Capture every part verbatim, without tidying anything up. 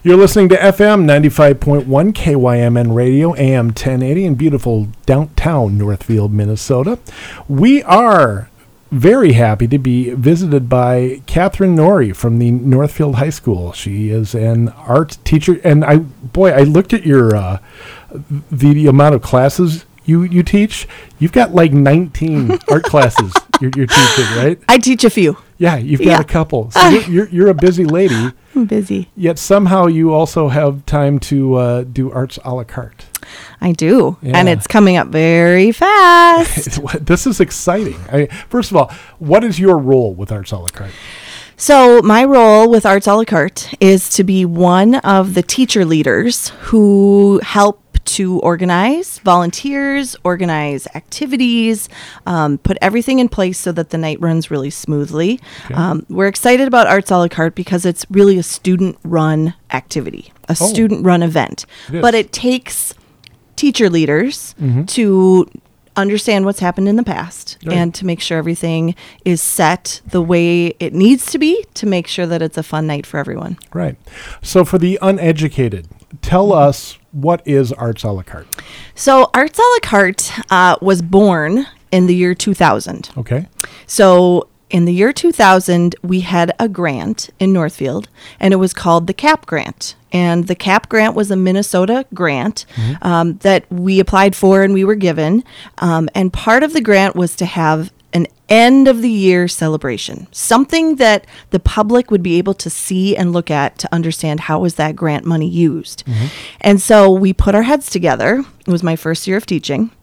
You're listening to F M ninety-five point one K Y M N Radio, A M ten eighty in beautiful downtown Northfield, Minnesota. We are very happy to be visited by Catherine Norrie from the Northfield High School. She is an art teacher, and I, boy, I looked at your uh, the, the amount of classes you, you teach. You've got like nineteen art classes you're, you're teaching, right? I teach a few. Yeah, you've got Yeah. a couple. So you're, you're you're a busy lady. I'm busy. Yet somehow you also have time to uh, do arts a la carte. I do. Yeah. And it's coming up very fast. This is exciting. I, first of all, what is your role with arts a la carte? So my role with Arts a la carte is to be one of the teacher leaders who help to organize volunteers, organize activities, um, put everything in place so that the night runs really smoothly. Okay. Um, we're excited about Arts a la carte because it's really a student-run activity, a Oh. student-run event. It is. But it takes teacher leaders Mhm. to understand what's happened in the past Right. and to make sure everything is set the way it needs to be to make sure that it's a fun night for everyone. Right. So for the uneducated, tell us what is arts a la carte. So Arts a la carte uh, was born in the year two thousand. Okay. So in the year two thousand, we had a grant in Northfield, and it was called the CAP grant. And the CAP grant was a Minnesota grant um, that we applied for and we were given. Um, and part of the grant was to have an end of the year celebration, something that the public would be able to see and look at to understand how was that grant money used. And so we put our heads together. It was my first year of teaching.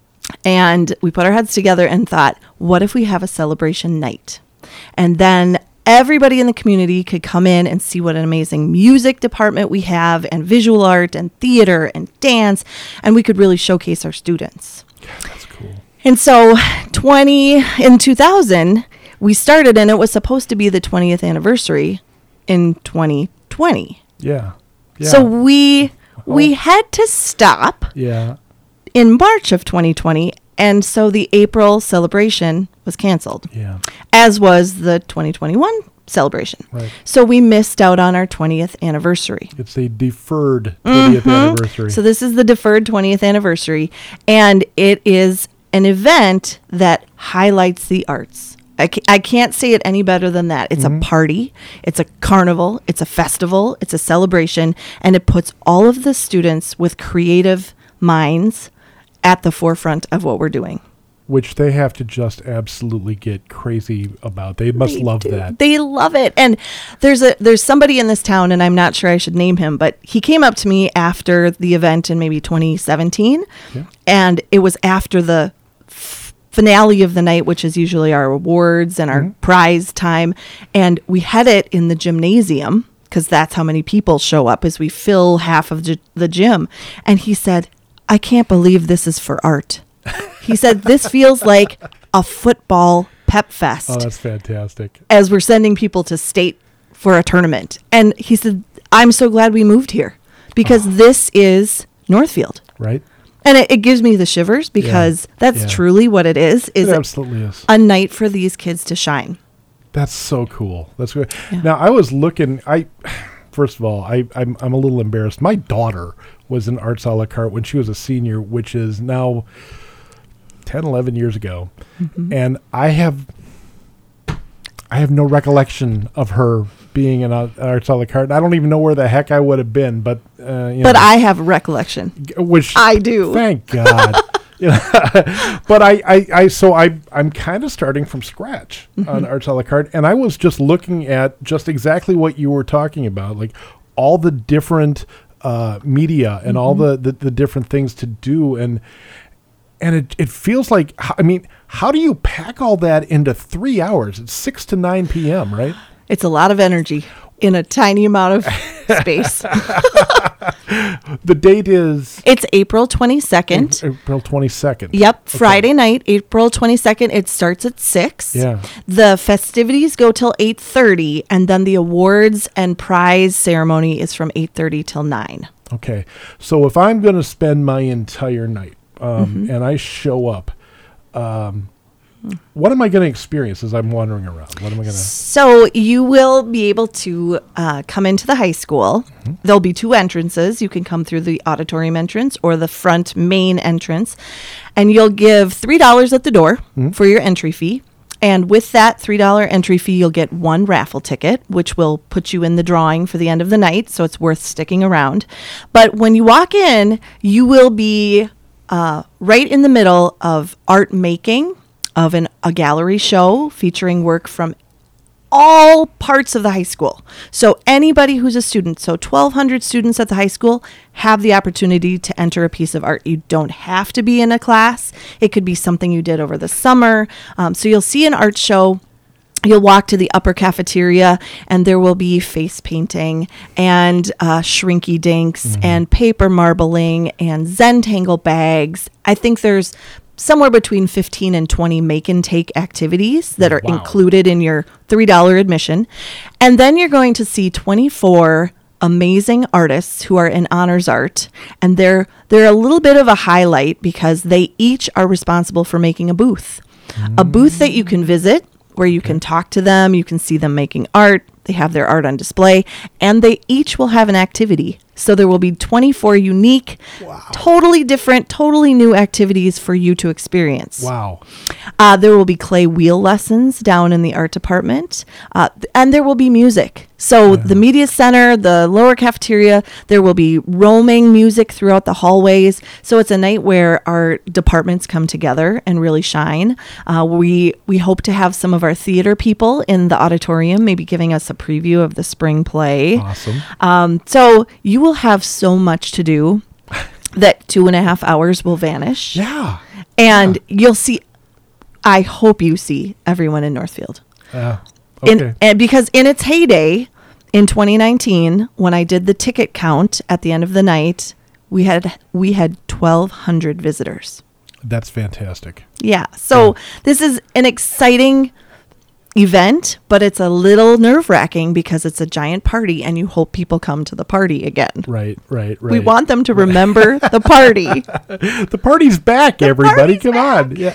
And we put our heads together and thought, what if we have a celebration night? And then everybody in the community could come in and see what an amazing music department we have, and visual art and theater and dance, and we could really showcase our students. That's cool. And so twenty in two thousand, we started, and it was supposed to be the twentieth anniversary in twenty twenty. Yeah. Yeah. So we we Oh. had to stop yeah. in March of twenty twenty, and so the April celebration was canceled, Yeah. as was the twenty twenty-one celebration. Right. So we missed out on our twentieth anniversary. It's a deferred twentieth anniversary. So this is the deferred twentieth anniversary, and it is an event that highlights the arts. I, ca- I can't say it any better than that. It's a party, it's a carnival, it's a festival, it's a celebration, and it puts all of the students with creative minds at the forefront of what we're doing. Which they have to just absolutely get crazy about. They must They love do. that. They love it. And there's a there's somebody in this town, and I'm not sure I should name him, but he came up to me after the event in maybe twenty seventeen, Yeah. and it was after the f- finale of the night, which is usually our awards and our Mhm. prize time, and we had it in the gymnasium because that's how many people show up, as we fill half of gy- the gym. And he said, "I can't believe this is for art." He said, "This feels like a football pep fest." Oh, that's fantastic. As we're sending people to state for a tournament. And he said, "I'm so glad we moved here because Oh. this is Northfield." Right? And it, it gives me the shivers because that's Yeah. truly what it is, is It absolutely is. a night for these kids to shine. That's so cool. That's good. Yeah. Now, I was looking, I, first of all, I, I'm, I'm a little embarrassed. My daughter was in arts a la carte when she was a senior, which is now ten, eleven years ago. Mm-hmm. And I have, I have no recollection of her being in a- arts a la carte. I don't even know where the heck I would have been, but, uh, you But know, I have recollection. which I do. Thank God. You know, but I, I, I, so I, I'm kind of starting from scratch Mm-hmm. on arts a la carte, and I was just looking at just exactly what you were talking about, like all the different uh, media and all the, the, the different things to do, and and it, it feels like, I mean, how do you pack all that into three hours? It's six to nine p.m., right? It's a lot of energy in a tiny amount of space. The date is It's April twenty-second. April twenty-second. Yep, Friday night, April twenty-second. It starts at six. Yeah. The festivities go till eight thirty, and then the awards and prize ceremony is from eight thirty till nine. Okay. So if I'm going to spend my entire night um, Mm-hmm. and I show up, um, what am I going to experience as I'm wandering around? What am I going to? So you will be able to uh, come into the high school. Mm-hmm. There'll be two entrances. You can come through the auditorium entrance or the front main entrance, and you'll give three dollars at the door mm-hmm. for your entry fee. And with that three dollars entry fee, you'll get one raffle ticket, which will put you in the drawing for the end of the night. So it's worth sticking around. But when you walk in, you will be uh, right in the middle of art making, of an, a gallery show featuring work from all parts of the high school. So anybody who's a student, so twelve hundred students at the high school have the opportunity to enter a piece of art. You don't have to be in a class. It could be something you did over the summer. Um, so you'll see an art show. You'll walk to the upper cafeteria, and there will be face painting and uh, shrinky dinks mm-hmm. and paper marbling and Zentangle bags. I think there's somewhere between fifteen and twenty make and take activities that are wow. included in your three dollars admission. And then you're going to see twenty-four amazing artists who are in honors art. And they're, they're a little bit of a highlight because they each are responsible for making a booth. Mm. A booth that you can visit where you okay. can talk to them, you can see them making art. They have their art on display, and they each will have an activity. So there will be twenty-four unique, wow. totally different, totally new activities for you to experience. Wow. Uh, there will be clay wheel lessons down in the art department, uh, and there will be music. So yeah. the media center, the lower cafeteria, there will be roaming music throughout the hallways. So it's a night where our departments come together and really shine. Uh, we we hope to have some of our theater people in the auditorium, maybe giving us a preview of the spring play. Awesome. Um, so you will have so much to do that two and a half hours will vanish. Yeah. And yeah. you'll see, I hope you see everyone in Northfield. Yeah. Okay. In, and because in its heyday, in twenty nineteen, when I did the ticket count at the end of the night, we had we had twelve hundred visitors. That's fantastic. Yeah. So yeah. this is an exciting event, but it's a little nerve-wracking because it's a giant party and you hope people come to the party again. Right, right, right. We want them to remember the party. The party's back, the everybody. Party's come back. on.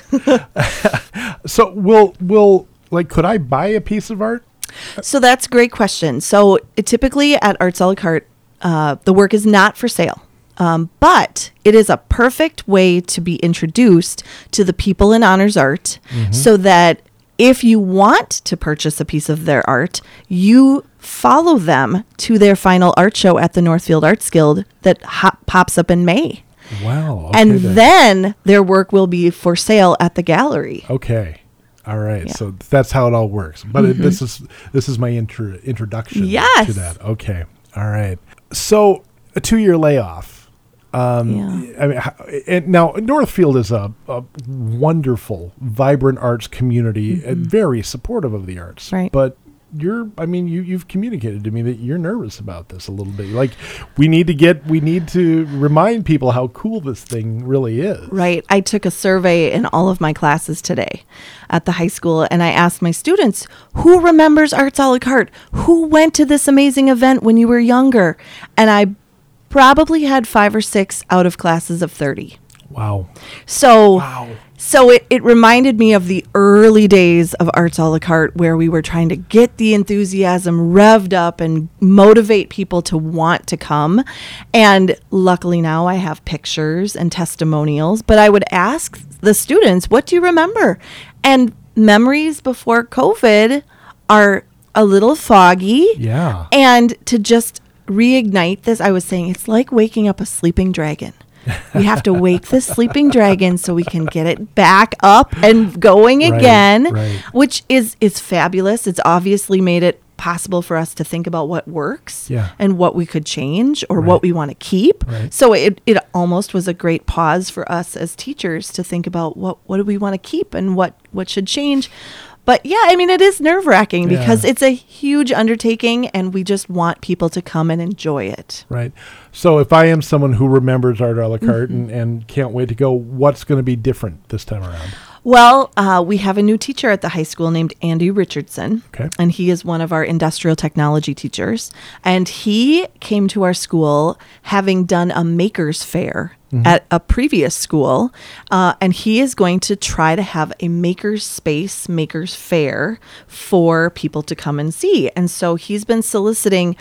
Yeah. So will will like could I buy a piece of art? So that's a great question. So it, typically at Arts a la carte, uh, the work is not for sale. Um, but it is a perfect way to be introduced to the people in honors art mm-hmm. so that if you want to purchase a piece of their art, you follow them to their final art show at the Northfield Arts Guild that ho- pops up in May. Wow. Okay, and then. then their work will be for sale at the gallery. Okay. All right. Yeah. So that's how it all works. But Mm-hmm. it, this is this is my intro, introduction yes. to that. Okay. All right. So a two-year layoff. Um, yeah. I mean, how, and now Northfield is a, a wonderful, vibrant arts community mm-hmm. and very supportive of the arts. Right. But you're, I mean, you, you've communicated to me that you're nervous about this a little bit. Like we need to get, we need to remind people how cool this thing really is. Right. I took a survey in all of my classes today at the high school, and I asked my students, who remembers Arts a la carte? Who went to this amazing event when you were younger? And I probably had five or six out of classes of thirty. Wow. So, wow. so it, it reminded me of the early days of Arts a la carte where we were trying to get the enthusiasm revved up and motivate people to want to come. And luckily now I have pictures and testimonials, but I would ask the students, what do you remember? And memories before COVID are a little foggy. Yeah. And to just reignite this, I was saying it's like waking up a sleeping dragon. We have to wake the sleeping dragon so we can get it back up and going right, again, right. which is is fabulous. It's obviously made it possible for us to think about what works yeah. and what we could change or right. what we want to keep. Right. So it, it almost was a great pause for us as teachers to think about what, what do we want to keep and what, what should change. But yeah, I mean, it is nerve-wracking because yeah. it's a huge undertaking and we just want people to come and enjoy it. Right. So if I am someone who remembers Art a la carte Mm-hmm. and, and can't wait to go, what's going to be different this time around? Well, uh, we have a new teacher at the high school named Andy Richardson. Okay. And he is one of our industrial technology teachers. And he came to our school having done a maker's fair mm-hmm. at a previous school. Uh, and he is going to try to have a maker's space, maker's fair for people to come and see. And so he's been soliciting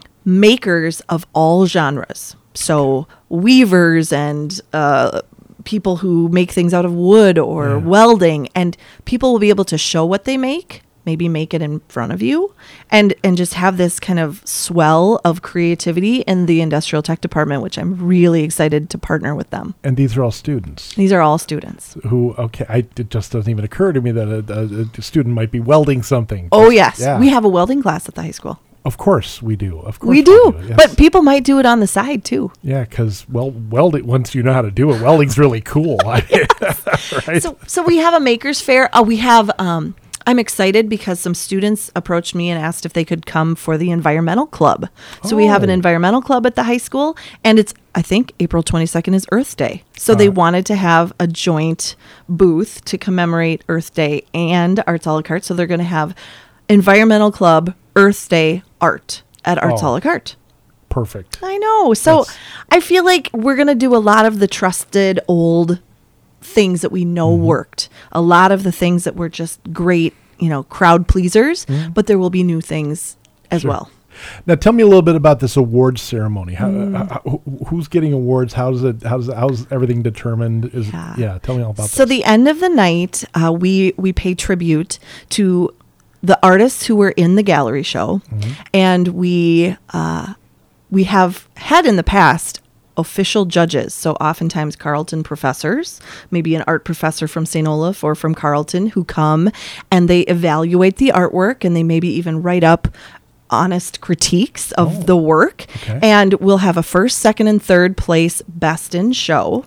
makers of all genres. So weavers and uh people who make things out of wood or yeah. welding, and people will be able to show what they make, maybe make it in front of you, and and just have this kind of swell of creativity in the industrial tech department, which I'm really excited to partner with them. And these are all students? These are all students. Who, okay, I, it just doesn't even occur to me that a, a, a student might be welding something. Oh, yes. Yeah. We have a welding class at the high school. Of course we do. Of course we do. We do. Yes. But people might do it on the side too. Yeah, because well, welding. Once you know how to do it, welding's really cool. Right? So, so we have a makers fair. Uh, we have. Um, I'm excited because some students approached me and asked if they could come for the environmental club. So oh. we have an environmental club at the high school, and it's I think April twenty-second is Earth Day. So uh, they wanted to have a joint booth to commemorate Earth Day and Arts a la carte. So they're going to have environmental club, Earth Day, art at Arts oh, a la carte. Perfect. I know. So That's... I feel like we're going to do a lot of the trusted old things that we know mm-hmm. worked. A lot of the things that were just great, you know, crowd pleasers, mm-hmm. but there will be new things as sure. well. Now, tell me a little bit about this awards ceremony. How, mm. uh, how, who's getting awards? How's it? How's how's everything determined? Is yeah. yeah. Tell me all about. So this. the end of the night, uh, we we pay tribute to the artists who were in the gallery show, mm-hmm. and we uh, we have had in the past official judges. So oftentimes Carleton professors, maybe an art professor from Saint Olaf or from Carleton, who come and they evaluate the artwork, and they maybe even write up honest critiques of oh, the work. Okay. And we'll have a first, second, and third place best in show,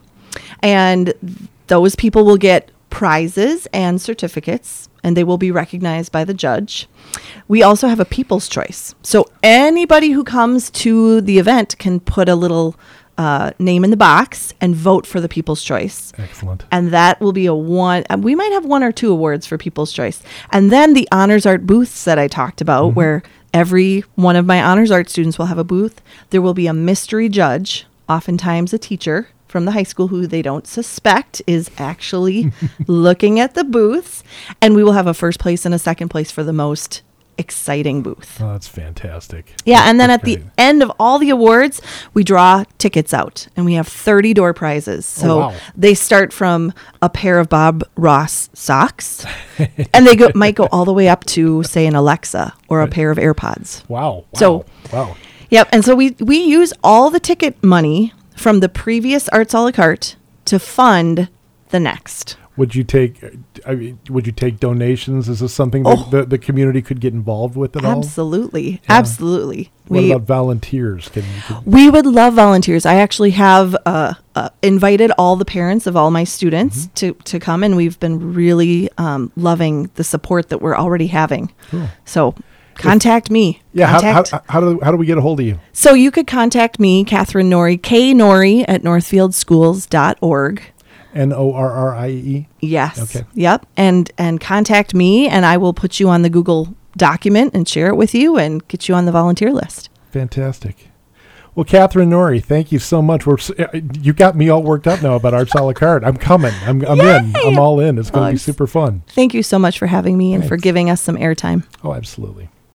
and those people will get prizes and certificates, and they will be recognized by the judge. We also have a people's choice. So anybody who comes to the event can put a little uh, name in the box and vote for the people's choice. Excellent. And that will be a one. Uh, we might have one or two awards for people's choice. And then the honors art booths that I talked about, mm-hmm. where every one of my honors art students will have a booth. There will be a mystery judge, oftentimes a teacher from the high school who they don't suspect is actually looking at the booths. And we will have a first place and a second place for the most exciting booth. Oh, that's fantastic. Yeah, that's and then at great. the end of all the awards, we draw tickets out, and we have thirty door prizes. So oh, wow. they start from a pair of Bob Ross socks, and they go might go all the way up to, say, an Alexa or a pair of AirPods. Wow. wow. So, wow. Yep, and so we, we use all the ticket money from the previous Arts a la carte to fund the next. Would you take I mean, would you take donations? Is this something that oh, the, the community could get involved with at absolutely, all? Absolutely. Yeah. Absolutely. What we, about volunteers? Can, can we would love volunteers. I actually have uh, uh, invited all the parents of all my students mm-hmm. to, to come, and we've been really um, loving the support that we're already having. Cool. So contact me. Yeah, contact. how, how, how, do, how do we get a hold of you? So you could contact me, Catherine Norrie, K Norrie at northfield schools dot org. N O R R I E? Yes. Okay. Yep. And and contact me, and I will put you on the Google document and share it with you and get you on the volunteer list. Fantastic. Well, Catherine Norrie, thank you so much. We're you got me all worked up now about Arts a la carte. I'm coming. I'm I'm Yay! in. I'm all in. It's going to oh, be super fun. Thank you so much for having me Thanks. and for giving us some airtime. Oh, absolutely.